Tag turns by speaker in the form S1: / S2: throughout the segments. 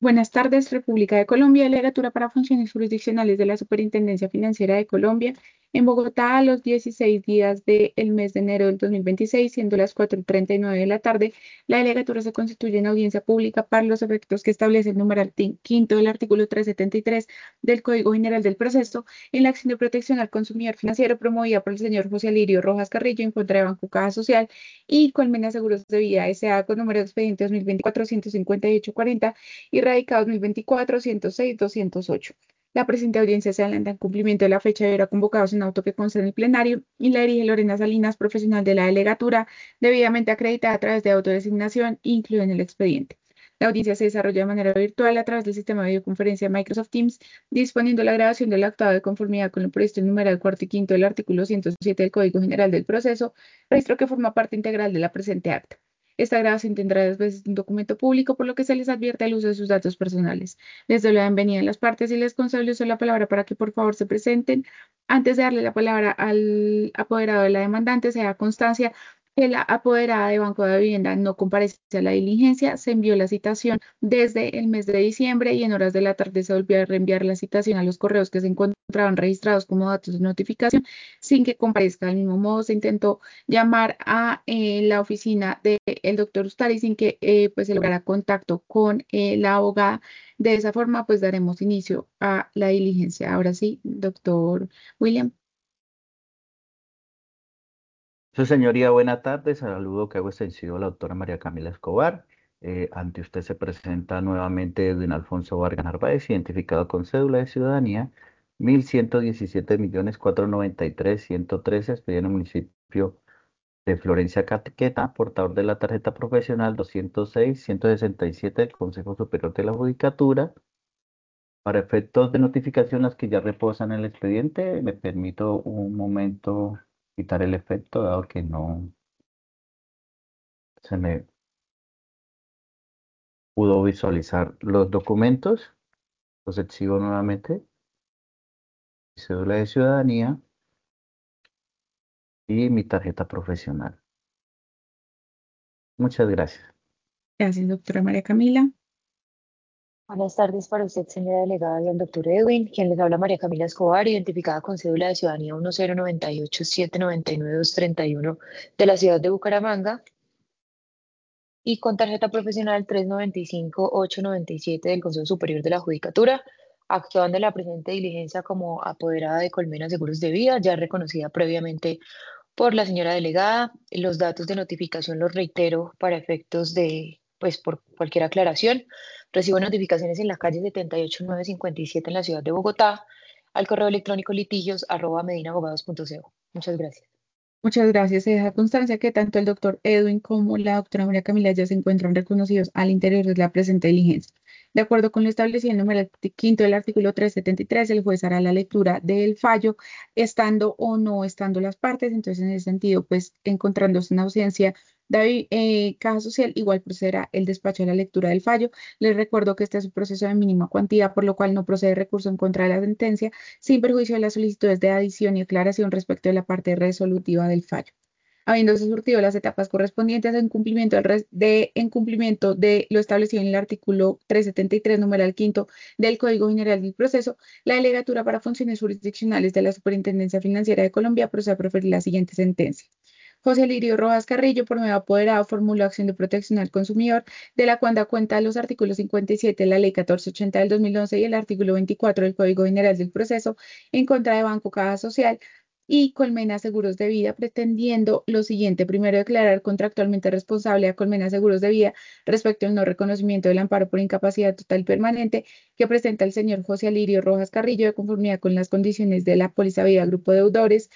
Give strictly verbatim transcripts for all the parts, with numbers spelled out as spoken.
S1: Buenas tardes, República de Colombia, Delegatura para Funciones Jurisdiccionales de la Superintendencia Financiera de Colombia, en Bogotá, a los dieciséis días del mes de enero del dos mil veintiséis, siendo las cuatro y treinta y nueve de la tarde. La delegatura se constituye en audiencia pública para los efectos que establece el numeral ti- quinto del artículo trescientos setenta y tres del Código General del Proceso en la acción de protección al consumidor financiero promovida por el señor José Alirio Rojas Carrillo en contra de Banco Caja Social y Colmena Seguros de Vida S A con número de expediente dos mil veinticuatro ciento cincuenta y ocho cuarenta y radicado dos mil veinticuatro, ciento seis, doscientos ocho. La presente audiencia se adelanta en cumplimiento de la fecha de hora convocados en auto que consta en el plenario y la dirige Lorena Salinas, profesional de la delegatura, debidamente acreditada a través de autodesignación, incluida en el expediente. La audiencia se desarrolla de manera virtual a través del sistema de videoconferencia Microsoft Teams, disponiendo la grabación del actado de conformidad con lo previsto en numeral cuarto y quinto del artículo ciento siete del Código General del Proceso, registro que forma parte integral de la presente acta. Esta grabación tendrá dos veces un documento público, por lo que se les advierte el uso de sus datos personales. Les doy la bienvenida a las partes y les concedo el uso de la palabra para que por favor se presenten. Antes de darle la palabra al apoderado de la demandante, se da constancia que la apoderada de Banco de Vivienda no comparece a la diligencia. Se envió la citación desde el mes de diciembre y en horas de la tarde se volvió a reenviar la citación a los correos que se encontraban registrados como datos de notificación sin que comparezca. Del mismo modo, se intentó llamar a eh, la oficina del doctor Ustari sin que eh, pues se lograra contacto con eh, la abogada. De esa forma, pues daremos inicio a la diligencia. Ahora sí, doctor William.
S2: Su señoría, buena tarde. Saludo que hago extensivo a la doctora María Camila Escobar. Eh, ante usted se presenta nuevamente Edwin Alfonso Vargas Narváez, identificado con cédula de ciudadanía mil ciento diecisiete millones cuatrocientos noventa y tres mil ciento trece, expedido en el municipio de Florencia, Catequeta, portador de la tarjeta profesional doscientos seis ciento sesenta y siete del Consejo Superior de la Judicatura. Para efectos de notificación, las que ya reposan en el expediente, me permito un momento quitar el efecto, dado que no se me pudo visualizar los documentos. Los exhibo nuevamente. Cédula de ciudadanía y mi tarjeta profesional. Muchas gracias.
S1: Gracias, doctora María Camila.
S3: Buenas tardes para usted, señora delegada, y al doctor Edwin, quien les habla María Camila Escobar, identificada con cédula de ciudadanía uno cero nueve ocho siete nueve nueve dos tres uno de la ciudad de Bucaramanga y con tarjeta profesional tres nueve cinco ocho nueve siete del Consejo Superior de la Judicatura, actuando en la presente diligencia como apoderada de Colmena Seguros de Vida, ya reconocida previamente por la señora delegada. Los datos de notificación los reitero para efectos de, pues, por cualquier aclaración. Recibo notificaciones en la calle setenta y ocho mil novecientos cincuenta y siete en la ciudad de Bogotá, al correo electrónico litigios arroba medinabogados punto co. Muchas gracias.
S1: Muchas gracias. Se deja constancia que tanto el doctor Edwin como la doctora María Camila ya se encuentran reconocidos al interior de la presente diligencia. De acuerdo con lo establecido en el número quinto del artículo trescientos setenta y tres, el juez hará la lectura del fallo, estando o no estando las partes. Entonces, en ese sentido, pues encontrándose en ausencia David, eh, Caja Social, igual procederá el despacho de la lectura del fallo. Les recuerdo que este es un proceso de mínima cuantía, por lo cual no procede recurso en contra de la sentencia sin perjuicio de las solicitudes de adición y aclaración respecto de la parte resolutiva del fallo. Habiéndose surtido las etapas correspondientes en cumplimiento, del res- de, en cumplimiento de lo establecido en el artículo trescientos setenta y tres, numeral quinto del Código General del Proceso, la Delegatura para Funciones Jurisdiccionales de la Superintendencia Financiera de Colombia procede a proferir la siguiente sentencia. José Lirio Rojas Carrillo, por medio apoderado, formuló acción de protección al consumidor, de la cual da cuenta los artículos cincuenta y siete de la Ley catorce ochenta del dos mil once y el artículo veinticuatro del Código General del Proceso, en contra de Banco Caja Social y Colmena Seguros de Vida, pretendiendo lo siguiente: primero, declarar contractualmente responsable a Colmena Seguros de Vida respecto al no reconocimiento del amparo por incapacidad total y permanente que presenta el señor José Alirio Rojas Carrillo, de conformidad con las condiciones de la Póliza Vida Grupo Deudores,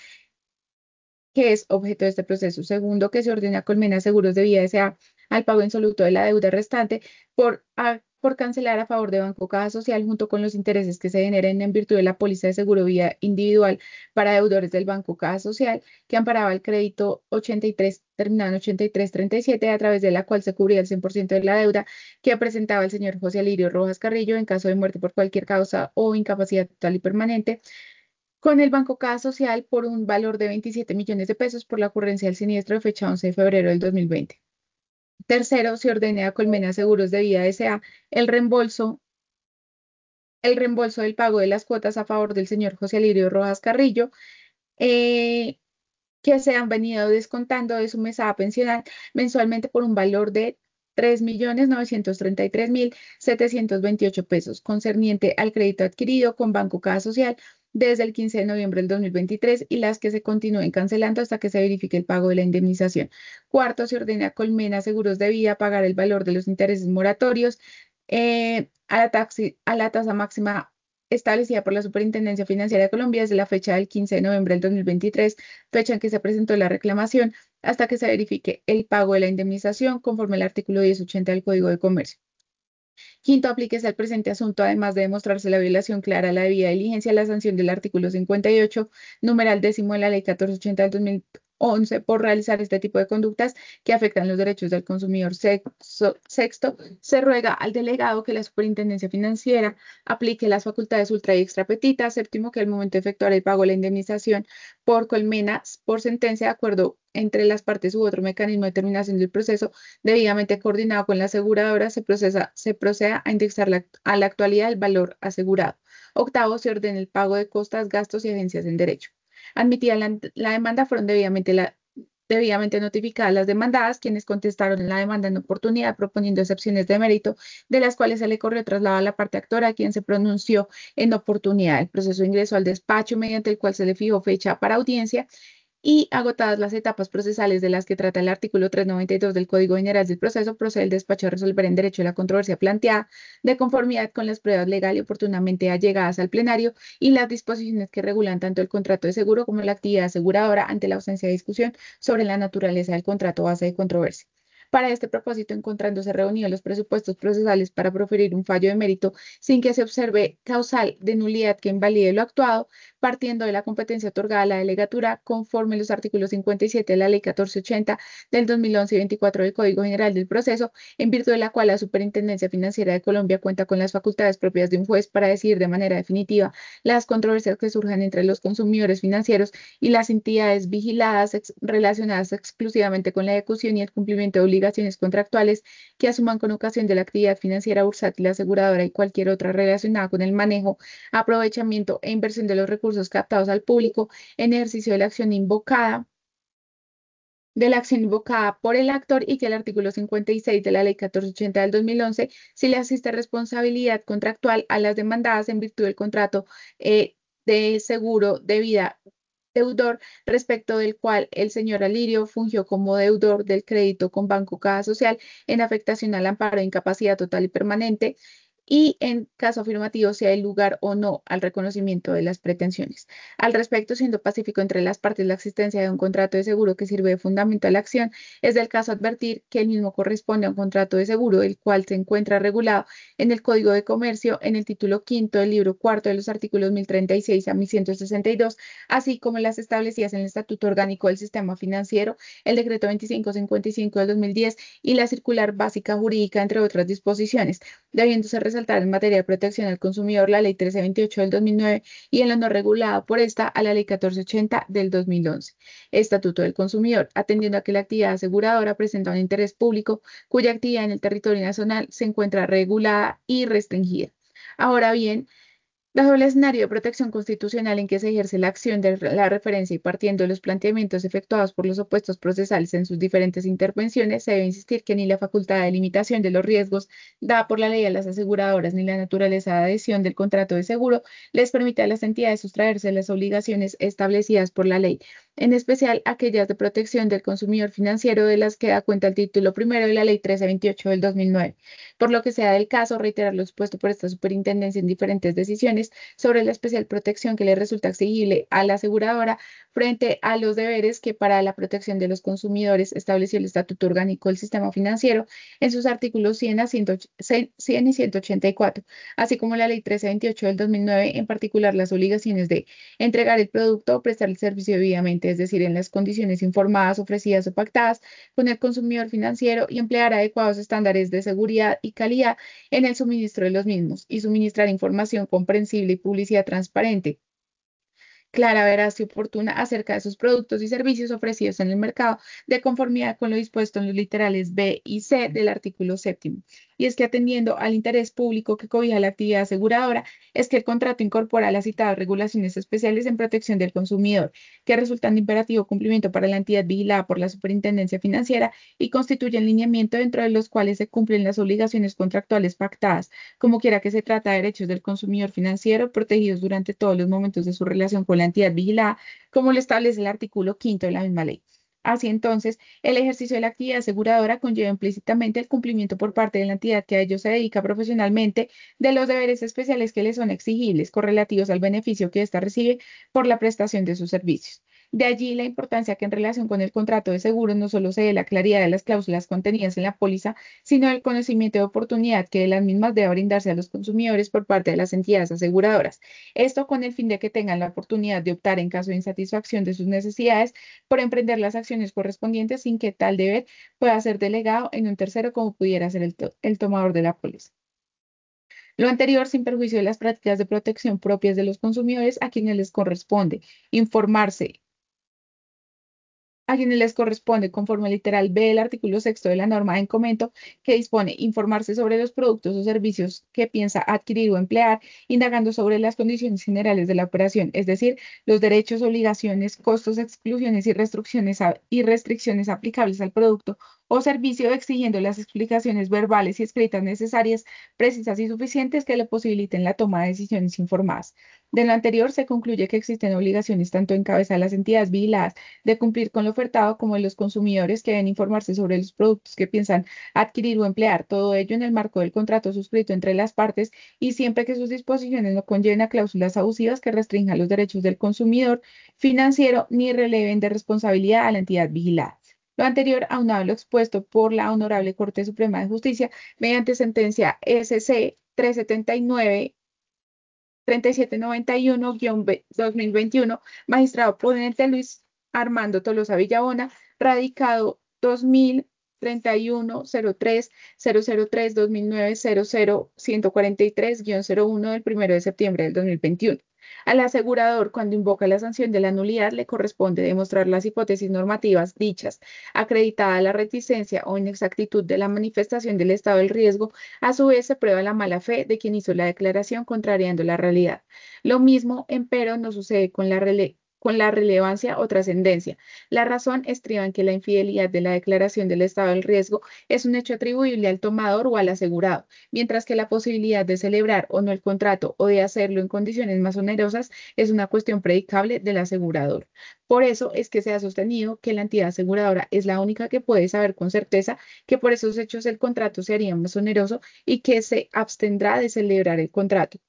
S1: que es objeto de este proceso. Segundo, que se ordena a Colmena Seguros de Vida S A al pago insoluto de la deuda restante por, a- por cancelar a favor de Banco Caja Social junto con los intereses que se generen en virtud de la póliza de seguro vida individual para deudores del Banco Caja Social, que amparaba el crédito ochenta y tres, terminado en ochenta y tres treinta y siete, a través de la cual se cubría el cien por ciento de la deuda que presentaba el señor José Alirio Rojas Carrillo en caso de muerte por cualquier causa o incapacidad total y permanente con el Banco Caja Social por un valor de veintisiete millones de pesos por la ocurrencia del siniestro de fecha once de febrero del dos mil veinte. Tercero, se ordena a Colmena Seguros de Vida S A el reembolso, el reembolso del pago de las cuotas a favor del señor José Alirio Rojas Carrillo, eh, que se han venido descontando de su mesada pensional mensualmente por un valor de tres millones novecientos treinta y tres mil setecientos veintiocho pesos, concerniente al crédito adquirido con Banco Caja Social desde el quince de noviembre del dos mil veintitrés y las que se continúen cancelando hasta que se verifique el pago de la indemnización. Cuarto, se ordena a Colmena Seguros de Vida pagar el valor de los intereses moratorios eh, a la, taxi- a la tasa máxima establecida por la Superintendencia Financiera de Colombia desde la fecha del quince de noviembre del dos mil veintitrés, fecha en que se presentó la reclamación, hasta que se verifique el pago de la indemnización conforme al artículo diez ochenta del Código de Comercio. Quinto, aplíquese al presente asunto, además de demostrarse la violación clara a la debida diligencia, la sanción del artículo cincuenta y ocho, numeral décimo de la Ley catorce ochenta del dos mil once por realizar este tipo de conductas que afectan los derechos del consumidor. Sexto, sexto, se ruega al delegado que la Superintendencia Financiera aplique las facultades ultra y extra petita. Séptimo, que al momento de efectuar el pago de la indemnización por Colmena, por sentencia de acuerdo entre las partes u otro mecanismo de terminación del proceso debidamente coordinado con la aseguradora, se procesa, se proceda a indexar la- a la actualidad el valor asegurado. Octavo, se ordena el pago de costas, gastos y agencias en derecho. Admitida la, la demanda, fueron debidamente, la- debidamente notificadas las demandadas, quienes contestaron en la demanda en oportunidad, proponiendo excepciones de mérito, de las cuales se le corrió traslado a la parte actora, quien se pronunció en oportunidad. El proceso ingresó al despacho, mediante el cual se le fijó fecha para audiencia y agotadas las etapas procesales de las que trata el artículo trescientos noventa y dos del Código General del Proceso, procede el despacho a resolver en derecho la controversia planteada de conformidad con las pruebas legal y oportunamente allegadas al plenario y las disposiciones que regulan tanto el contrato de seguro como la actividad aseguradora ante la ausencia de discusión sobre la naturaleza del contrato base de controversia. Para este propósito, encontrándose reunidos los presupuestos procesales para proferir un fallo de mérito sin que se observe causal de nulidad que invalide lo actuado, partiendo de la competencia otorgada a la delegatura conforme los artículos cincuenta y siete de la Ley catorce ochenta del dos mil once y veinticuatro del Código General del Proceso, en virtud de la cual la Superintendencia Financiera de Colombia cuenta con las facultades propias de un juez para decidir de manera definitiva las controversias que surjan entre los consumidores financieros y las entidades vigiladas ex relacionadas exclusivamente con la ejecución y el cumplimiento de obligaciones contractuales que asuman con ocasión de la actividad financiera bursátil, aseguradora y cualquier otra relacionada con el manejo, aprovechamiento e inversión de los recursos captados al público en ejercicio de la acción invocada de la acción invocada por el actor y que el artículo cincuenta y seis de la Ley catorce ochenta del dos mil once, si le asiste responsabilidad contractual a las demandadas en virtud del contrato eh, de seguro de vida deudor, respecto del cual el señor Alirio fungió como deudor del crédito con Banco Caja Social en afectación al amparo de incapacidad total y permanente, y en caso afirmativo si hay lugar o no al reconocimiento de las pretensiones. Al respecto, siendo pacífico entre las partes la existencia de un contrato de seguro que sirve de fundamento a la acción, es del caso advertir que el mismo corresponde a un contrato de seguro, el cual se encuentra regulado en el Código de Comercio, en el título quinto del libro cuarto de los artículos mil treinta y seis a mil ciento sesenta y dos, así como las establecidas en el Estatuto Orgánico del Sistema Financiero, el Decreto veinticinco cincuenta y cinco del dos mil diez y la Circular Básica Jurídica, entre otras disposiciones, debiéndose resaltar en materia de protección al consumidor la Ley trece veintiocho del dos mil nueve y en lo no regulado por esta a la Ley catorce ochenta del dos mil once. Estatuto del Consumidor, atendiendo a que la actividad aseguradora presenta un interés público cuya actividad en el territorio nacional se encuentra regulada y restringida. Ahora bien, dado el escenario de protección constitucional en que se ejerce la acción de la referencia y partiendo de los planteamientos efectuados por los opuestos procesales en sus diferentes intervenciones, se debe insistir que ni la facultad de limitación de los riesgos dada por la ley a las aseguradoras ni la naturaleza de adhesión del contrato de seguro les permite a las entidades sustraerse de las obligaciones establecidas por la ley, en especial aquellas de protección del consumidor financiero de las que da cuenta el título primero de la Ley trece veintiocho del dos mil nueve. Por lo que sea del caso, reiterar lo expuesto por esta superintendencia en diferentes decisiones sobre la especial protección que le resulta exigible a la aseguradora frente a los deberes que para la protección de los consumidores estableció el Estatuto Orgánico del Sistema Financiero en sus artículos cien, a ciento, cien y ciento ochenta y cuatro, así como la Ley trece veintiocho del dos mil nueve, en particular las obligaciones de entregar el producto o prestar el servicio debidamente, es decir, en las condiciones informadas, ofrecidas o pactadas con el consumidor financiero y emplear adecuados estándares de seguridad y calidad en el suministro de los mismos y suministrar información comprensible y publicidad transparente clara, veraz y oportuna acerca de sus productos y servicios ofrecidos en el mercado, de conformidad con lo dispuesto en los literales B y C del artículo séptimo. Y es que atendiendo al interés público que cobija la actividad aseguradora, es que el contrato incorpora las citadas regulaciones especiales en protección del consumidor, que resultan de imperativo cumplimiento para la entidad vigilada por la Superintendencia Financiera y constituyen lineamiento dentro de los cuales se cumplen las obligaciones contractuales pactadas, como quiera que se trata de derechos del consumidor financiero protegidos durante todos los momentos de su relación con la entidad vigilada, como lo establece el artículo quinto de la misma ley. Así entonces, el ejercicio de la actividad aseguradora conlleva implícitamente el cumplimiento por parte de la entidad que a ello se dedica profesionalmente de los deberes especiales que le son exigibles correlativos al beneficio que ésta recibe por la prestación de sus servicios. De allí la importancia que en relación con el contrato de seguros no solo se dé la claridad de las cláusulas contenidas en la póliza, sino el conocimiento de oportunidad que de las mismas debe brindarse a los consumidores por parte de las entidades aseguradoras. Esto con el fin de que tengan la oportunidad de optar en caso de insatisfacción de sus necesidades por emprender las acciones correspondientes sin que tal deber pueda ser delegado en un tercero como pudiera ser el, to- el tomador de la póliza. Lo anterior sin perjuicio de las prácticas de protección propias de los consumidores a quienes les corresponde informarse a quienes les corresponde, conforme al literal B del artículo sexto de la norma en comento, que dispone informarse sobre los productos o servicios que piensa adquirir o emplear, indagando sobre las condiciones generales de la operación, es decir, los derechos, obligaciones, costos, exclusiones y restricciones, a- y restricciones aplicables al producto o servicio, exigiendo las explicaciones verbales y escritas necesarias, precisas y suficientes que le posibiliten la toma de decisiones informadas. De lo anterior se concluye que existen obligaciones tanto en cabeza de las entidades vigiladas de cumplir con lo ofertado como de los consumidores que deben informarse sobre los productos que piensan adquirir o emplear, todo ello en el marco del contrato suscrito entre las partes y siempre que sus disposiciones no conlleven a cláusulas abusivas que restrinjan los derechos del consumidor financiero ni releven de responsabilidad a la entidad vigilada. Lo anterior, aunado a lo expuesto por la Honorable Corte Suprema de Justicia mediante sentencia S C trescientos setenta y nueve treinta y siete noventa y uno dos mil veintiuno, magistrado ponente Luis Armando Tolosa Villabona, radicado dos mil treinta y uno cero tres cero cero tres dos mil nueve cero cero ciento cuarenta y tres cero uno del primero de septiembre del dos mil veintiuno. Al asegurador, cuando invoca la sanción de la nulidad, le corresponde demostrar las hipótesis normativas dichas, acreditada la reticencia o inexactitud de la manifestación del estado del riesgo. A su vez, se prueba la mala fe de quien hizo la declaración contrariando la realidad. Lo mismo, empero, no sucede con la rele- con la relevancia o trascendencia. La razón estriba en que la infidelidad de la declaración del estado del riesgo es un hecho atribuible al tomador o al asegurado, mientras que la posibilidad de celebrar o no el contrato o de hacerlo en condiciones más onerosas es una cuestión predicable del asegurador. Por eso es que se ha sostenido que la entidad aseguradora es la única que puede saber con certeza que por esos hechos el contrato se haría más oneroso y que se abstendrá de celebrar el contrato.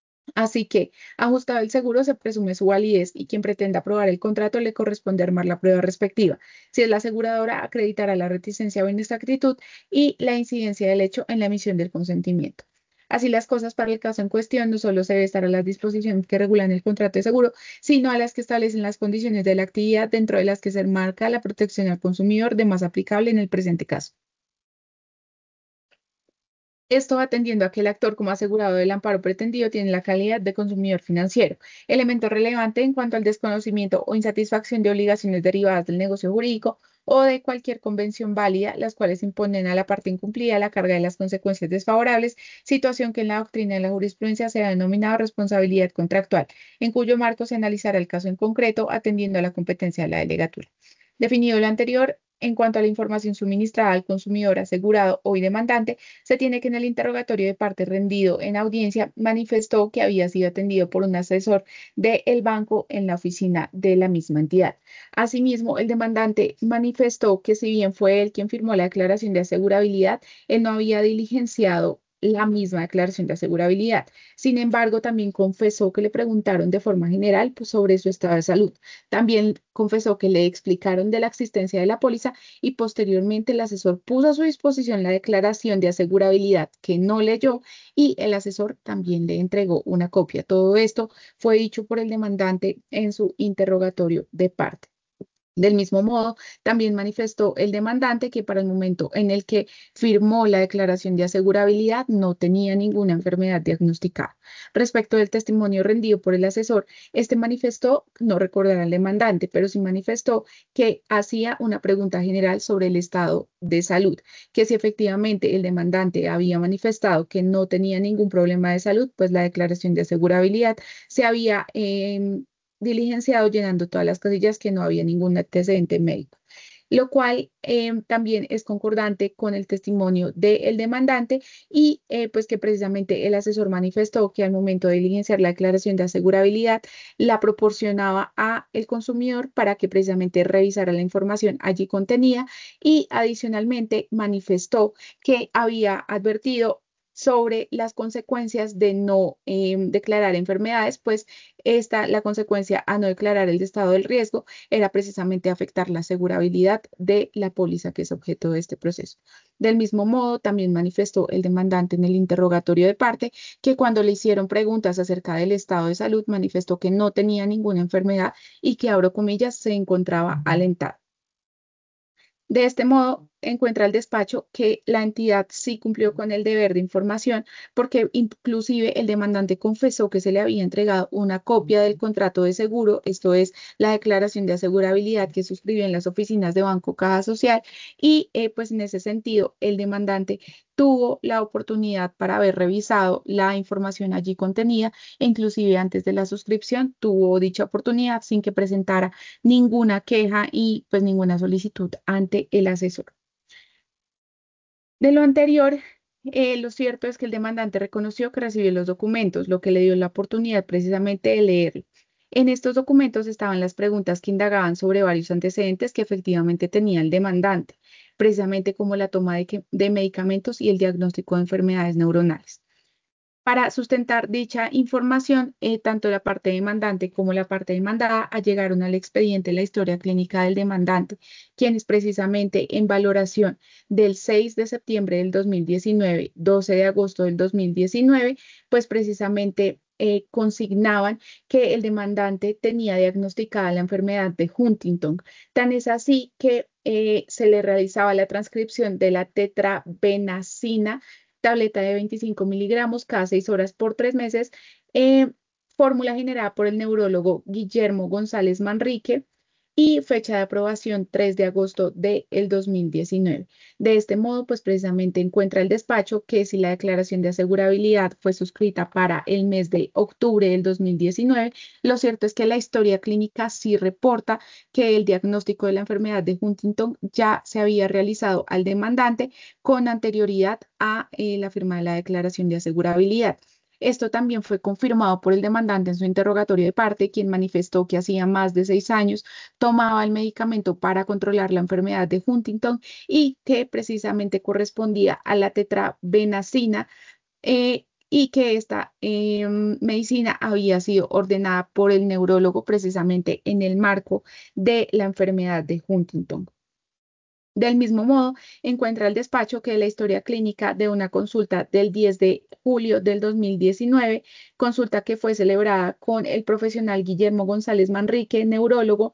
S1: Así que, ajustado el seguro, se presume su validez y quien pretenda aprobar el contrato le corresponde armar la prueba respectiva. Si es la aseguradora, acreditará la reticencia o inexactitud y la incidencia del hecho en la emisión del consentimiento. Así las cosas para el caso en cuestión, no solo se debe estar a las disposiciones que regulan el contrato de seguro, sino a las que establecen las condiciones de la actividad dentro de las que se enmarca la protección al consumidor de más aplicable en el presente caso. Esto atendiendo a que el actor como asegurado del amparo pretendido tiene la calidad de consumidor financiero, elemento relevante en cuanto al desconocimiento o insatisfacción de obligaciones derivadas del negocio jurídico o de cualquier convención válida, las cuales imponen a la parte incumplida la carga de las consecuencias desfavorables, situación que en la doctrina de la jurisprudencia se ha denominado responsabilidad contractual, en cuyo marco se analizará el caso en concreto atendiendo a la competencia de la delegatura. Definido lo anterior, en cuanto a la información suministrada al consumidor asegurado o demandante, se tiene que en el interrogatorio de parte rendido en audiencia manifestó que había sido atendido por un asesor del banco en la oficina de la misma entidad. Asimismo, el demandante manifestó que si bien fue él quien firmó la declaración de asegurabilidad, él no había diligenciado la misma declaración de asegurabilidad. Sin embargo, también confesó que le preguntaron de forma general, pues, sobre su estado de salud. También confesó que le explicaron de la existencia de la póliza y posteriormente el asesor puso a su disposición la declaración de asegurabilidad que no leyó y el asesor también le entregó una copia. Todo esto fue dicho por el demandante en su interrogatorio de parte. Del mismo modo, también manifestó el demandante que para el momento en el que firmó la declaración de asegurabilidad no tenía ninguna enfermedad diagnosticada. Respecto del testimonio rendido por el asesor, este manifestó, no recordará al demandante, pero sí manifestó que hacía una pregunta general sobre el estado de salud, que si efectivamente el demandante había manifestado que no tenía ningún problema de salud, pues la declaración de asegurabilidad se había em, diligenciado llenando todas las casillas que no había ningún antecedente médico, lo cual eh, también es concordante con el testimonio del demandante y eh, pues que precisamente el asesor manifestó que al momento de diligenciar la declaración de asegurabilidad la proporcionaba a el consumidor para que precisamente revisara la información allí contenida y adicionalmente manifestó que había advertido sobre las consecuencias de no eh, declarar enfermedades, pues esta, la consecuencia a no declarar el estado del riesgo era precisamente afectar la asegurabilidad de la póliza que es objeto de este proceso. Del mismo modo, también manifestó el demandante en el interrogatorio de parte que cuando le hicieron preguntas acerca del estado de salud, manifestó que no tenía ninguna enfermedad y que, abro comillas, se encontraba alentado. De este modo, encuentra el despacho que la entidad sí cumplió con el deber de información porque inclusive el demandante confesó que se le había entregado una copia del contrato de seguro, esto es la declaración de asegurabilidad que suscribió en las oficinas de Banco Caja Social y eh, pues en ese sentido el demandante tuvo la oportunidad para haber revisado la información allí contenida e inclusive antes de la suscripción tuvo dicha oportunidad sin que presentara ninguna queja y pues ninguna solicitud ante el asesor. De lo anterior, eh, lo cierto es que el demandante reconoció que recibió los documentos, lo que le dio la oportunidad precisamente de leerlo. En estos documentos estaban las preguntas que indagaban sobre varios antecedentes que efectivamente tenía el demandante, precisamente como la toma de, que- de medicamentos y el diagnóstico de enfermedades neuronales. Para sustentar dicha información, eh, tanto la parte demandante como la parte demandada allegaron al expediente la historia clínica del demandante, quienes precisamente en valoración del seis de septiembre del dos mil diecinueve, doce de agosto del dos mil diecinueve, pues precisamente eh, consignaban que el demandante tenía diagnosticada la enfermedad de Huntington. Tan es así que eh, se le realizaba la transcripción de la tetrabenazina tableta de veinticinco miligramos cada seis horas por tres meses, eh, fórmula generada por el neurólogo Guillermo González Manrique y fecha de aprobación tres de agosto del dos mil diecinueve. De este modo, pues precisamente encuentra el despacho que si la declaración de asegurabilidad fue suscrita para el mes de octubre del dos mil diecinueve, lo cierto es que la historia clínica sí reporta que el diagnóstico de la enfermedad de Huntington ya se había realizado al demandante con anterioridad a eh, la firma de la declaración de asegurabilidad. Esto también fue confirmado por el demandante en su interrogatorio de parte, quien manifestó que hacía más de seis años tomaba el medicamento para controlar la enfermedad de Huntington y que precisamente correspondía a la tetrabenazina eh, y que esta eh, medicina había sido ordenada por el neurólogo precisamente en el marco de la enfermedad de Huntington. Del mismo modo, encuentra el despacho que la historia clínica de una consulta del diez de julio del dos mil diecinueve, consulta que fue celebrada con el profesional Guillermo González Manrique, neurólogo,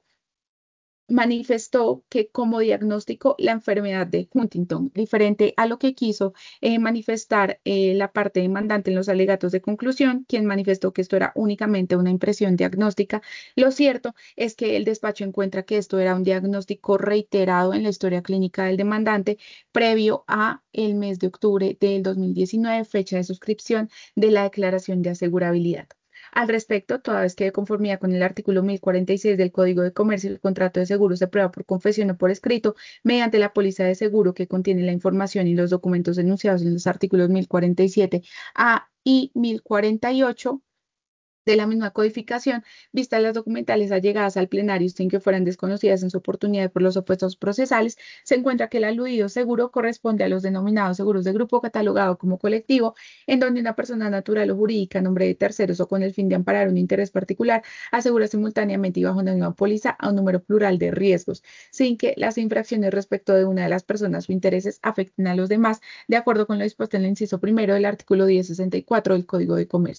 S1: manifestó que como diagnóstico la enfermedad de Huntington, diferente a lo que quiso eh, manifestar eh, la parte demandante en los alegatos de conclusión, quien manifestó que esto era únicamente una impresión diagnóstica. Lo cierto es que el despacho encuentra que esto era un diagnóstico reiterado en la historia clínica del demandante previo a el mes de octubre del dos mil diecinueve, fecha de suscripción de la declaración de asegurabilidad. Al respecto, toda vez que de conformidad con el artículo mil cuarenta y seis del Código de Comercio, el contrato de seguro se prueba por confesión o por escrito mediante la póliza de seguro que contiene la información y los documentos enunciados en los artículos mil cuarenta y siete A y mil cuarenta y ocho de la misma codificación, vistas las documentales allegadas al plenario sin que fueran desconocidas en su oportunidad por los opuestos procesales, se encuentra que el aludido seguro corresponde a los denominados seguros de grupo catalogado como colectivo, en donde una persona natural o jurídica a nombre de terceros o con el fin de amparar un interés particular asegura simultáneamente y bajo una misma póliza a un número plural de riesgos, sin que las infracciones respecto de una de las personas o intereses afecten a los demás, de acuerdo con lo dispuesto en el inciso primero del artículo mil sesenta y cuatro del Código de Comercio.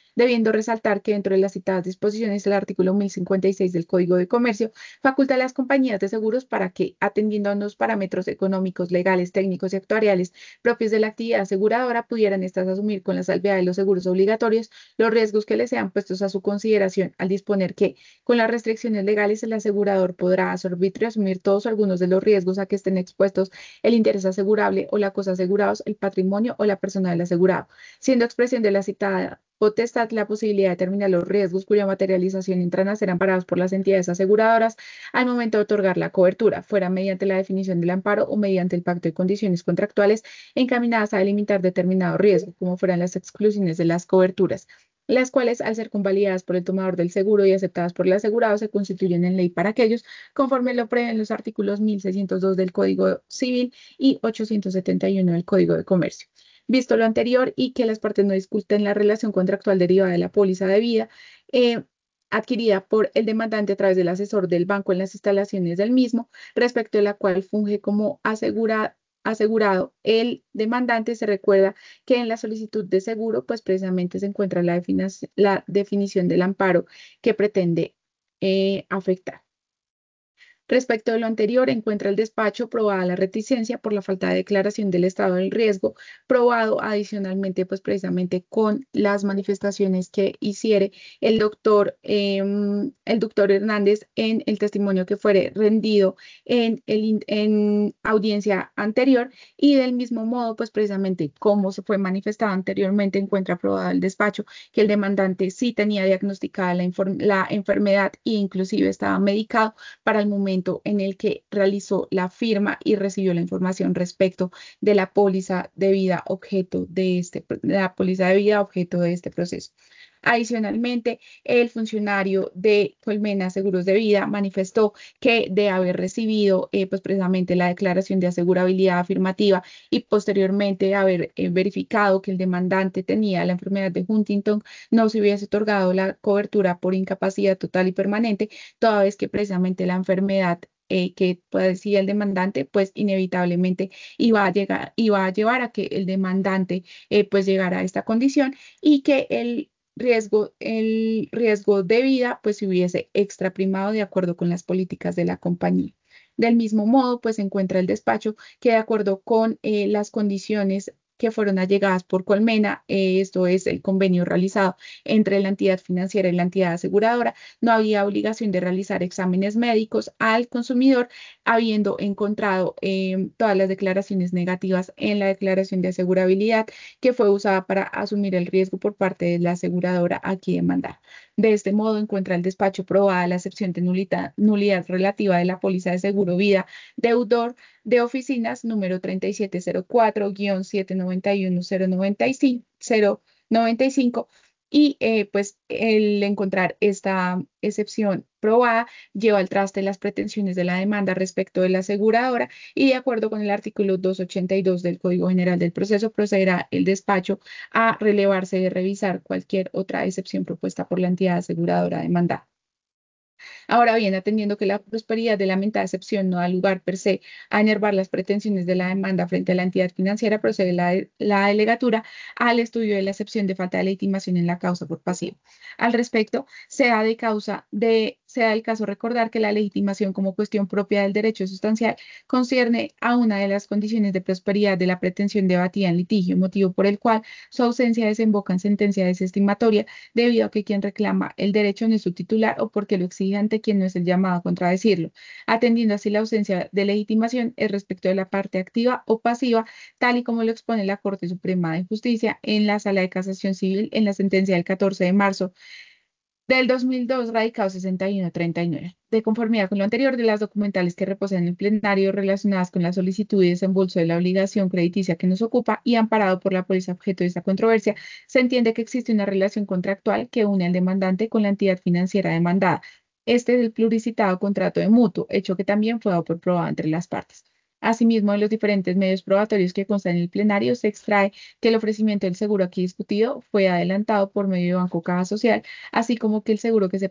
S1: debiendo resaltar que dentro de las citadas disposiciones el artículo mil cincuenta y seis del Código de Comercio faculta a las compañías de seguros para que, atendiendo a unos parámetros económicos, legales, técnicos y actuariales propios de la actividad aseguradora, pudieran estas asumir con la salvedad de los seguros obligatorios los riesgos que les sean puestos a su consideración al disponer que, con las restricciones legales, el asegurador podrá a su arbitrio asumir todos o algunos de los riesgos a que estén expuestos el interés asegurable o la cosa asegurados, el patrimonio o la persona del asegurado, siendo expresión de la citada potestad la posibilidad de determinar los riesgos cuya materialización entran a ser amparados por las entidades aseguradoras al momento de otorgar la cobertura, fuera mediante la definición del amparo o mediante el pacto de condiciones contractuales encaminadas a delimitar determinado riesgo, como fueran las exclusiones de las coberturas, las cuales, al ser convalidadas por el tomador del seguro y aceptadas por el asegurado, se constituyen en ley para aquellos, conforme lo prevén los artículos mil seiscientos dos del Código Civil y ochocientos setenta y uno del Código de Comercio. Visto lo anterior y que las partes no discuten la relación contractual derivada de la póliza de vida, eh, adquirida por el demandante a través del asesor del banco en las instalaciones del mismo, respecto de la cual funge como asegura, asegurado el demandante, se recuerda que en la solicitud de seguro, pues precisamente se encuentra la, defini- la definición del amparo que pretende eh, afectar. Respecto de lo anterior, encuentra el despacho probada la reticencia por la falta de declaración del estado del riesgo, probado adicionalmente, pues precisamente con las manifestaciones que hiciere el doctor, em, el doctor Hernández en el testimonio que fuere rendido en, el, in- en audiencia anterior y del mismo modo, pues precisamente como se fue manifestado anteriormente, encuentra probado el despacho que el demandante sí tenía diagnosticada la, inform- la enfermedad e inclusive estaba medicado para el momento en el que realizó la firma y recibió la información respecto de la póliza de vida objeto de este, de la póliza de vida objeto de este proceso. Adicionalmente, el funcionario de Colmena Seguros de Vida manifestó que de haber recibido eh, pues precisamente la declaración de asegurabilidad afirmativa y posteriormente haber eh, verificado que el demandante tenía la enfermedad de Huntington, no se hubiese otorgado la cobertura por incapacidad total y permanente, toda vez que precisamente la enfermedad eh, que padecía el demandante, pues inevitablemente iba a llegar, iba a llevar a que el demandante eh, pues llegara a esta condición y que el riesgo, el riesgo de vida pues se hubiese extraprimado de acuerdo con las políticas de la compañía. Del mismo modo, pues se encuentra el despacho que de acuerdo con eh, las condiciones que fueron allegadas por Colmena, eh, esto es el convenio realizado entre la entidad financiera y la entidad aseguradora, no había obligación de realizar exámenes médicos al consumidor, habiendo encontrado eh, todas las declaraciones negativas en la declaración de asegurabilidad que fue usada para asumir el riesgo por parte de la aseguradora aquí demandada. De este modo, encuentra el despacho probada la excepción de nulita- nulidad relativa de la póliza de seguro vida deudor de oficinas número treinta y siete cero cuatro guión setecientos noventa y uno cero noventa y cinco cero noventa y cinco y eh, pues el encontrar esta excepción probada lleva al traste las pretensiones de la demanda respecto de la aseguradora y de acuerdo con el artículo doscientos ochenta y dos del Código General del Proceso procederá el despacho a relevarse y revisar cualquier otra excepción propuesta por la entidad aseguradora demandada. Ahora bien, atendiendo que la prosperidad de la mentada excepción no da lugar per se a enervar las pretensiones de la demanda frente a la entidad financiera, procede la, la delegatura al estudio de la excepción de falta de legitimación en la causa por pasivo. Al respecto, se da de causa de, se da el caso recordar que la legitimación como cuestión propia del derecho sustancial concierne a una de las condiciones de prosperidad de la pretensión debatida en litigio, motivo por el cual su ausencia desemboca en sentencia desestimatoria debido a que quien reclama el derecho no es su titular o porque lo exige ante quien no es el llamado a contradecirlo, atendiendo así la ausencia de legitimación es respecto de la parte activa o pasiva, tal y como lo expone la Corte Suprema de Justicia en la Sala de Casación Civil en la sentencia del catorce de marzo del dos mil dos, radicado sesenta y uno treinta y nueve. De conformidad con lo anterior, de las documentales que reposan en el plenario relacionadas con la solicitud y desembolso de la obligación crediticia que nos ocupa y amparado por la póliza objeto de esta controversia, se entiende que existe una relación contractual que une al demandante con la entidad financiera demandada. Este es el pluricitado contrato de mutuo, hecho que también fue dado por probado entre las partes. Asimismo, de los diferentes medios probatorios que constan en el plenario, se extrae que el ofrecimiento del seguro aquí discutido fue adelantado por medio de Banco Caja Social, así como que el seguro que se, pre-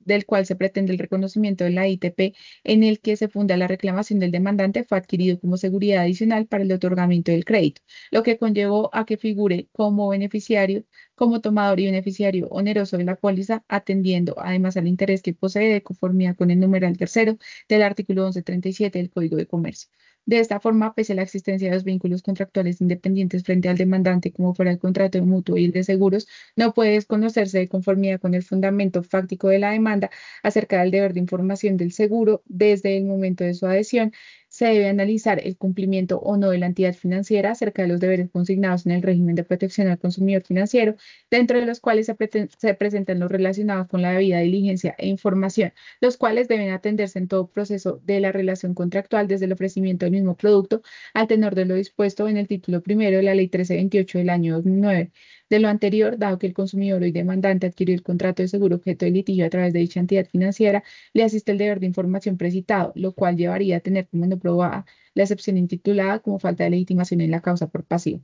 S1: del cual se pretende el reconocimiento de la I T P en el que se funda la reclamación del demandante fue adquirido como seguridad adicional para el otorgamiento del crédito, lo que conllevó a que figure como beneficiario, como tomador y beneficiario oneroso de la póliza, atendiendo además al interés que posee de conformidad con el numeral tercero del artículo once treinta y siete del Código de Comercio. De esta forma, pese a la existencia de los vínculos contractuales independientes frente al demandante, como fuera el contrato de mutuo y el de seguros, no puede desconocerse de conformidad con el fundamento fáctico de la demanda acerca del deber de información del seguro desde el momento de su adhesión. Se debe analizar el cumplimiento o no de la entidad financiera acerca de los deberes consignados en el régimen de protección al consumidor financiero, dentro de los cuales se, preten- se presentan los relacionados con la debida diligencia e información, los cuales deben atenderse en todo proceso de la relación contractual desde el ofrecimiento del mismo producto al tenor de lo dispuesto en el título primero de la Ley trece veintiocho del año dos mil nueve. De lo anterior, dado que el consumidor y demandante adquirió el contrato de seguro objeto de litigio a través de dicha entidad financiera, le asiste el deber de información precitado, lo cual llevaría a tener como no probada la excepción intitulada como falta de legitimación en la causa por pasivo.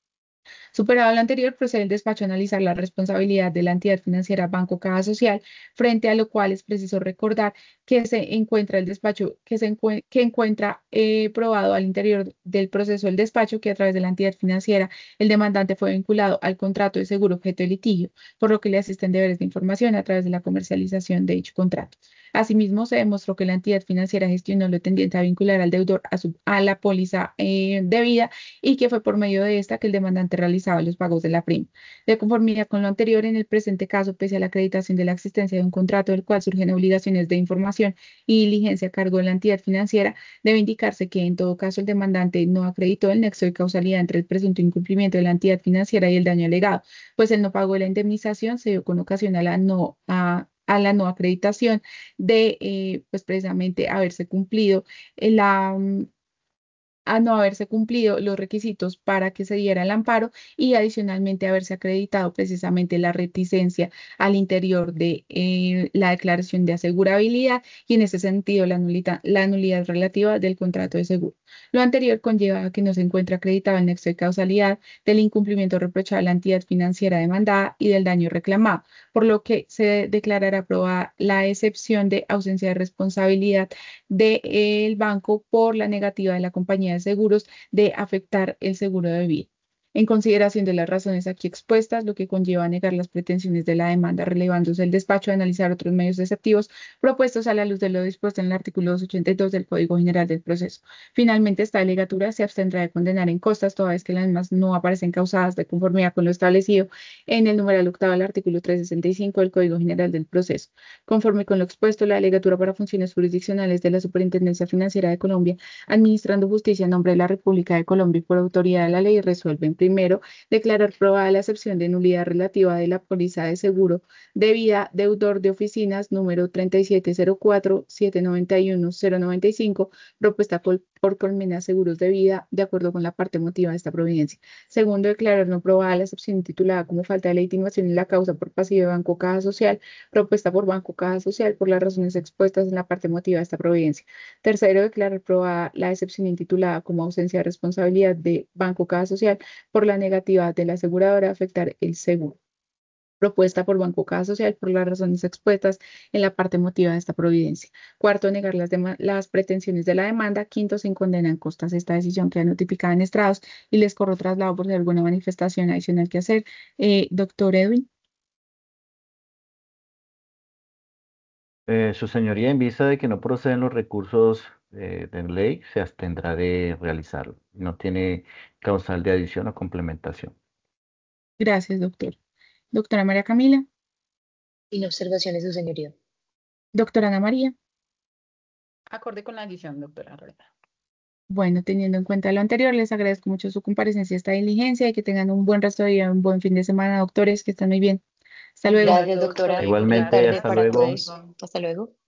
S1: Superado lo anterior, procede el despacho a analizar la responsabilidad de la entidad financiera Banco Caja Social, frente a lo cual es preciso recordar que se encuentra el despacho, que, se encue- que encuentra eh, probado al interior del proceso del despacho que a través de la entidad financiera el demandante fue vinculado al contrato de seguro objeto de litigio, por lo que le asisten deberes de información a través de la comercialización de dicho contrato. Asimismo, se demostró que la entidad financiera gestionó lo tendiente a vincular al deudor a, su, a la póliza eh, debida y que fue por medio de esta que el demandante realizaba los pagos de la prima. De conformidad con lo anterior, en el presente caso, pese a la acreditación de la existencia de un contrato del cual surgen obligaciones de información y diligencia a cargo de la entidad financiera, debe indicarse que en todo caso el demandante no acreditó el nexo de causalidad entre el presunto incumplimiento de la entidad financiera y el daño alegado, pues el no pago de la indemnización se dio con ocasión a la no a, a la no acreditación de, eh, pues precisamente haberse cumplido la, mm, a no haberse cumplido los requisitos para que se diera el amparo y adicionalmente haberse acreditado precisamente la reticencia al interior de eh, la declaración de asegurabilidad y en ese sentido la nulita- la nulidad relativa del contrato de seguro. Lo anterior conlleva a que no se encuentre acreditado el nexo de causalidad del incumplimiento reprochado a la entidad financiera demandada y del daño reclamado, por lo que se declarará aprobada la excepción de ausencia de responsabilidad del banco por la negativa de la compañía de seguros de afectar el seguro de vida. En consideración de las razones aquí expuestas, lo que conlleva a negar las pretensiones de la demanda, relevándose el despacho de analizar otros medios deceptivos propuestos a la luz de lo dispuesto en el artículo doscientos ochenta y dos del Código General del Proceso. Finalmente, esta alegatura se abstendrá de condenar en costas, toda vez que las mismas no aparecen causadas de conformidad con lo establecido en el numeral octavo del artículo trescientos sesenta y cinco del Código General del Proceso. Conforme con lo expuesto, la delegatura para funciones jurisdiccionales de la Superintendencia Financiera de Colombia, administrando justicia en nombre de la República de Colombia y por autoridad de la ley, resuelven primero declarar probada la excepción de nulidad relativa de la póliza de seguro de vida deudor de oficinas número tres siete cero cuatro siete nueve uno cero nueve cinco, propuesta por, por Colmena Seguros de Vida, de acuerdo con la parte motiva de esta providencia. Segundo, declarar no probada la excepción titulada como falta de legitimación en la causa por pasivo de Banco Caja Social, propuesta por Banco Caja Social por las razones expuestas en la parte motiva de esta providencia. Tercero, declarar probada la excepción intitulada como ausencia de responsabilidad de Banco Caja Social por la negativa de la aseguradora a afectar el seguro. Propuesta por Banco Caja Social por las razones expuestas en la parte motiva de esta providencia. Cuarto, negar las, las pretensiones de la demanda. Quinto, sin condena en costas. Esta decisión queda notificada en estrados y les corro traslado por si hay alguna manifestación adicional que hacer. Eh, doctor Edwin.
S2: Eh, su señoría, en vista de que no proceden los recursos eh, de ley, se abstendrá de realizarlo. No tiene causal de adición o complementación.
S1: Gracias, doctor. Doctora María Camila.
S3: Sin observaciones, su señoría.
S1: Doctora Ana María.
S4: Acorde con la adición, doctora Lorena.
S1: Bueno, teniendo en cuenta lo anterior, les agradezco mucho su comparecencia a esta diligencia y que tengan un buen resto de día, un buen fin de semana, doctores, que estén muy bien. Hasta luego.
S3: Gracias, doctora. Buena
S2: Igualmente,
S3: tarde
S2: hasta
S3: para
S2: luego.
S3: todos. Hasta luego.